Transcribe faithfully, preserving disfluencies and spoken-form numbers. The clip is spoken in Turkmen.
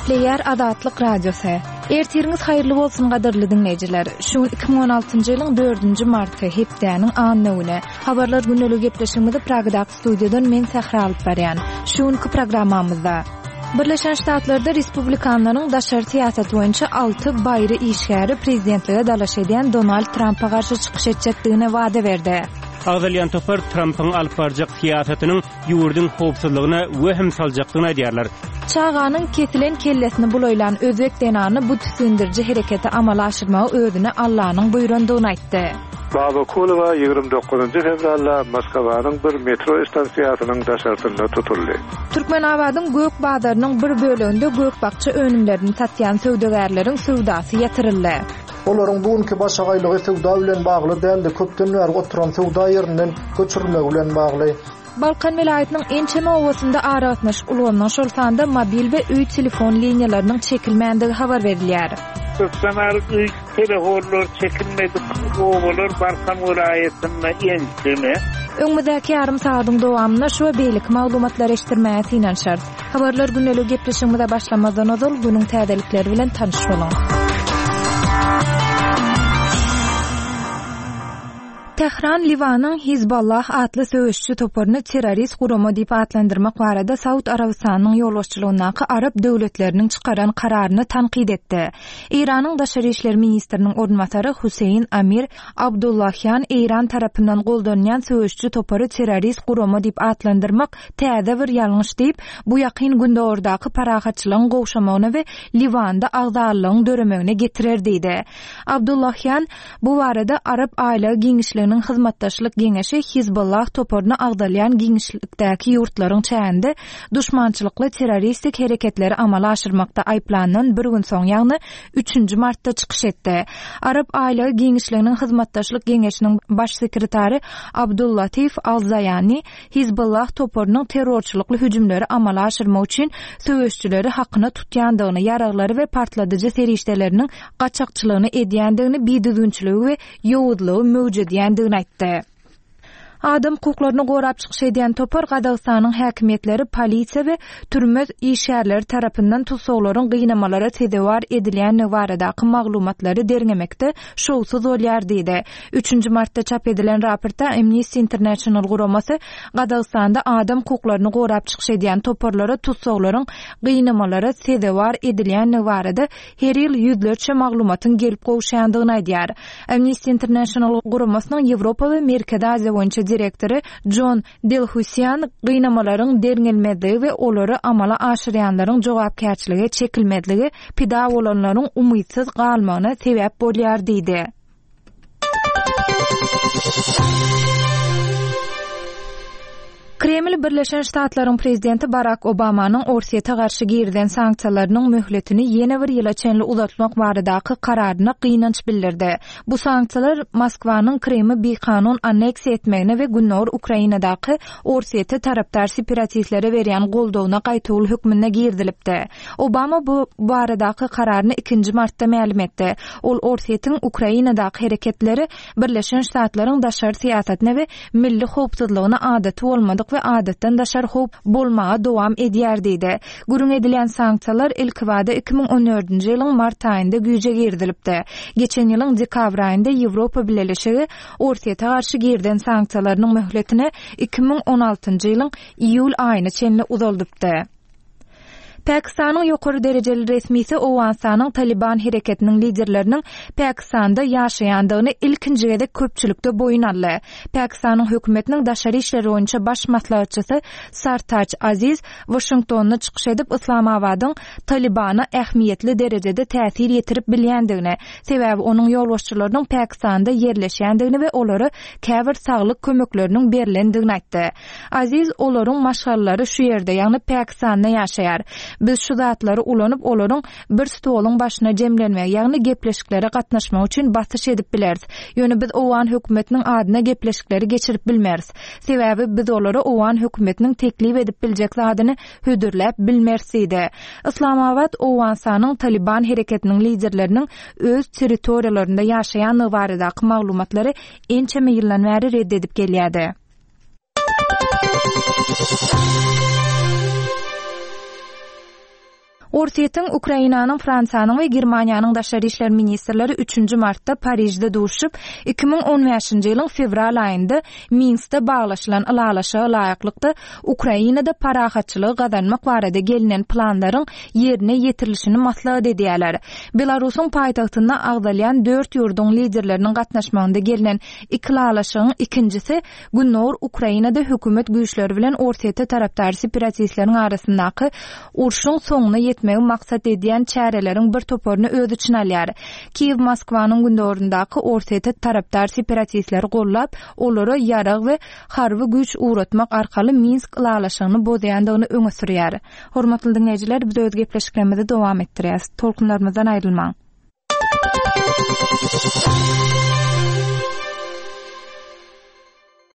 Player Adatlyk Radiosu. Ertiriniz hayırlı bolsun gadyrly dinleyijiler. Şu iki bin on altyncı ýylyň dördünji marty hepdäniň annyny habarlar günlügi gepleşigimizde Pragada studiýadan men Sahra alyp barýan. Şuňky programmamyzda Birleşen Ştatlarda Respublikanlaryň daşary siýasaty boýunça alty baýry işgäri prezidentlige dalaş edýän Donald Trump'a garşy çykyş etjekdigine wada berdi. Agdalyan topar Trump'ın alyp barjak siýasatynyň ýurdun howpsuzlygyna wehim saljakdygyny aýdýarlar. Çağanyň kesilen kellesini buloýlan Özbek denany bu tüsündirji hereketi amala aşyrmagy özüne Allah'nyň buýrandygyny aýtdy. Babakulova ýygrimi dokuzunji fevralda Moskwanyň bir metro stansiýasynyň daşartynda tutuldy. Türkmenabadyň gök badarynyň bir bölегinde gök bakça önümlerini satýan söwdegärleriň sowdasy ýatyrildy. Olaryň bugünkü başagaýlygy sowda bilen bagly däldi, köpden bäri oturan sowda ýerinden göçürmek bilen bagly. Balkan vilayatynyň Ençeme owasynda aratnaş ulanyň şolsanda mobil we üý telefon liniýalarynyň çekilmänligi habar berilýär. Türkmenar üý telefonlar çekilmedi, owalar Balkan vilayatynda Ençeme. Öňmüzdäki ýarym saatyň dowamyna şu beýlik maglumatlar eşitdirmäsi inanşar. Habarlar günlügi gepleşigimizde başlamazdan ozal günüň täzelikleri bilen tanyş boluň. Tehran Livanyň Hizballah atly söwüşçü toparyny terrorist guramy diýip atlandyrmak barada Saud Arabistanyň ýolbaşçylygyna Arab döwletleriniň çykaran kararyny tanqid etdi. İranyň daşary işler ministriniň ornwatary Huseyin Amir Abdullahyan İran tarapyndan goldanýan söwüşçü topary terrorist guramy diýip atlandyrmak täze bir ýalňyş diýip bu ýakyn günde ordaky parahatçylygyň gowşamagyna we Livanda agdarlygyň döremegine getirer diýdi. Abdullahyan bu barada Arab aýla giňişliginiň hyzmatdaşlyk geňeşi Hizballah toparyny agdalýan giňişlikdäki ýurtlaryň çäğinde duşmançylykly terroristik hereketleri amala aşyrmakda aýplanan bir gün soň ýagny üçünji martda çykyş etdi. Arab aýla giňişliginiň hyzmatdaşlyk geňeşiniň baş sekretary Abdullatif Al-Zayani Hizballah toparynyň terrorçylykly hüjümleri amala aşyrmak üçin söwüşçüleri hakyna tutýandygyny, ýaraglary we partladyjy serişdeleriniň gaçakçylygyny edýändigini, biýdüzünçiligi we ýowudlygy mewjud ýandygyny aýtdy. Adam hukuklaryny gorap çykyş edýän topar Gadagstanyň häkimetleri, polisiýa we türme işgärleri tarapyndan tutsaglaryň gynamalara tedewar edilýän baradaky maglumatlary derlemekde şowsuz bolýar diýdi. üçünji martda çap edilen raportda Amnesty International guramasy Gadagstanda adam hukuklaryny gorap çykyş edýän toparlara tutsaglaryň gynamalara tedewar edilýän barada her ýyl ýüzlerçe maglumatyň gelip gowşandygyny aýdýar. Amnesty International guramasynyň Ýewropa we Merkezi Aziýa boýunça direktori John Delhusian gynamalaryň derlenmedigi we olary amala aşyrýanlaryň jogapkärçiligi çekilmedligi pida bolanlaryň umytsyz galmagyna sebäp bolýar diýdi. Kreml Birleşen Ştatlaryň prezidenti Barack Obamanyň Orsiýeta garşy girden sanksiýalarynyň möhletini ýene bir ýyla çenli uzatmak baradaky kararyna gynanç bildirdi. Bu sanksiýalar Moskwanyň Kremli bikanun anneksiýa etmegine we Günnor Ukrainadaky Orsiýeta tarapdar separatistlere berýän goldawyna gaýtawul hükmüne girdilipdi. Obama bu baradaky kararyny ikinji martda ma'lum etdi. Ol Orsiýetyň Ukrainadaky hereketleri Birleşen Ştatlaryň daşary siýasatyna we milli howpsuzlygyna adaty bolmadyk we adatdan daşar hop bolmaga dowam edýär diýdi. Gurun edilen sanksiýalar ilk wada iki bin on dördünji ýylyň mart aýynda güýje girdilipdi. Geçen ýylyň dekabr aýynda Ýewropa Birleşigi Orsiýeta garşy girden sanksiýalarynyň möhletini iki bin on altynji ýylyň iýul aýyna çenli uzaldypdy. Pakistanyň ýokary derejeli resmisi Owganistanyň Taliban hereketiniň liderleriniň Pakistanda ýaşaýandygyny ilkinji gede köpçülükde boyun aldy. Pakistanyň hökümetiniň daşary işleri boýunça baş maslahatçysy Sartaj Aziz Washingtonyna çykyş edip Islamabadyň Talibana ähmiýetli derejede täsir ýetirip bilýändigini, sebäbi onuň ýolbaşçylarynyň Pakistanda ýerleşýändigini we olary käbir saglyk kömekleriniň berilendigini aýtdy. Aziz olaryň maşgallary şu ýerde, ýagny Pakistanda ýaşaýar. Biz şu zatlary ulanyp olaryň bir stoluň başyna jemlenmek, ýagny gepleşiklere gatnaşmak üçin basyş edip bileriz. Ýöne biz Owan hökümetiniň adyna gepleşikleri geçirip bilmeriz. Sebäbi biz olary Owan hökümetiniň teklip edip biljek zadyny hödürläp bilmeriz diýdi. Islamabad Owganistanyň Taliban hereketiniň liderleriniň öz territoriýalarynda ýaşaýan baradaky maglumatlary ençeme ýyllan bäri reddedip gelýärdi. Ortiýetiň Ukrainanyň, Fransanyň we Germaniýanyň daşary işler ministrleri üçünji martda Parijde duruşup iki bin on beşinji ýylyň fevral aýynda Minskde baglaşylan ilalaşa laýyklykda Ukrainada parahatçylygy gazanmak barada gelinen planlaryň ýerine ýetirilişini maslahat edýärler. Belarusyň paýtagtynda agdalýan dört ýurdun liderleriniň gatnaşmagynda gelinen iki ilalaşyň ikincisi Günnor Ukrainada hökümet güýçleri bilen ortaýeta tarapdary separatistleriň arasyndaky urşuň soňuna ýetmegi maksat edýän çäreleriň bir toparyny öz içine alýar. Kiýew Moskwanyň gündorundaky ortaýeta tarapdary separatistleri gollap, olary ýarag we harby güýç uğratmak arkaly Minsk ilalaşygyny bozaýandygyny öňe sürýär. Hormatly dinleýijiler, biz öz gepleşiklerimizi dowam etdirýäs. Tolkunlarymyzdan aýrylmaň.